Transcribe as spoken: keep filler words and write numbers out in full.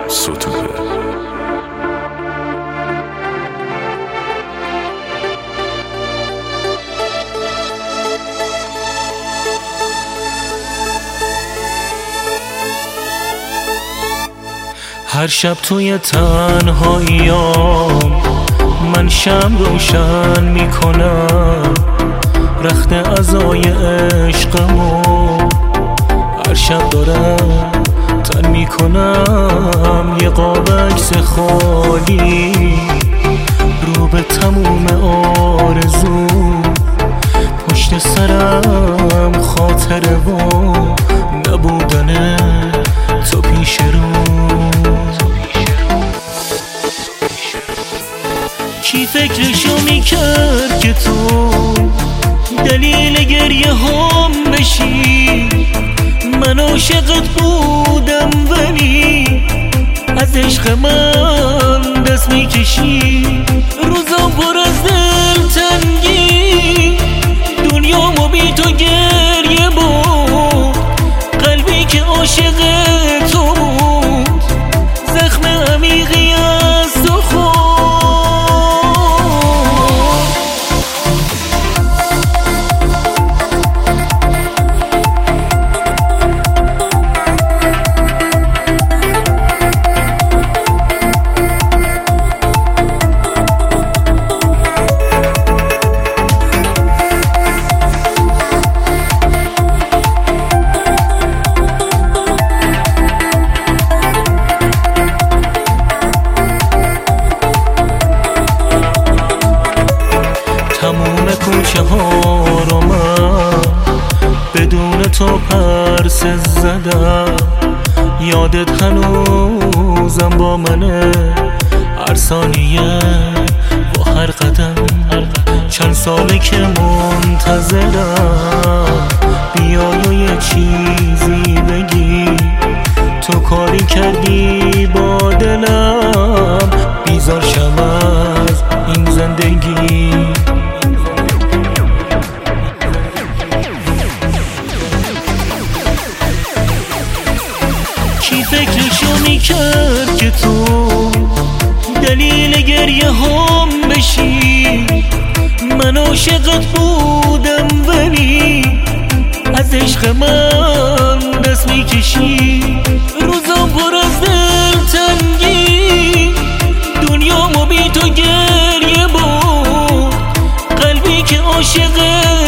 ستوده. هر شب توی تنهاییام من شمع روشن میکنم، رخت عزای عشقمو هر شب دارم تن میکنم. یه قاب عکس خالی رو به تموم آرزو، پشت سرم خاطره و نبودن تو پیش رو. کی فکرشو میکرد که تو دلیل گریه هم بشی؟ من عاشقت بودم ولی از عشق من دست میکشی. روزام پر از دلتنگی، دنیامو بی تو گریه بود. قلبی که عاشق تو بود زخم عمیقی از تو خورد. تموم کوچه ها رو من بدون تو پرس زدم. یادت هنوزم با منه، هر ثانیه و هر قدم. چند ساله که منتظرم بیای و یه چیزی بگی. تو کاری کردی با دلم بیزار شم از این زندگی. کی فکرشو میکرد که تو دلیل گریه هم بشی؟ من عاشقت بودم ولی از عشق من دست میکشی. روزام پر از دلتنگی، دنیامو بی تو گریه بود. قلبی که عاشق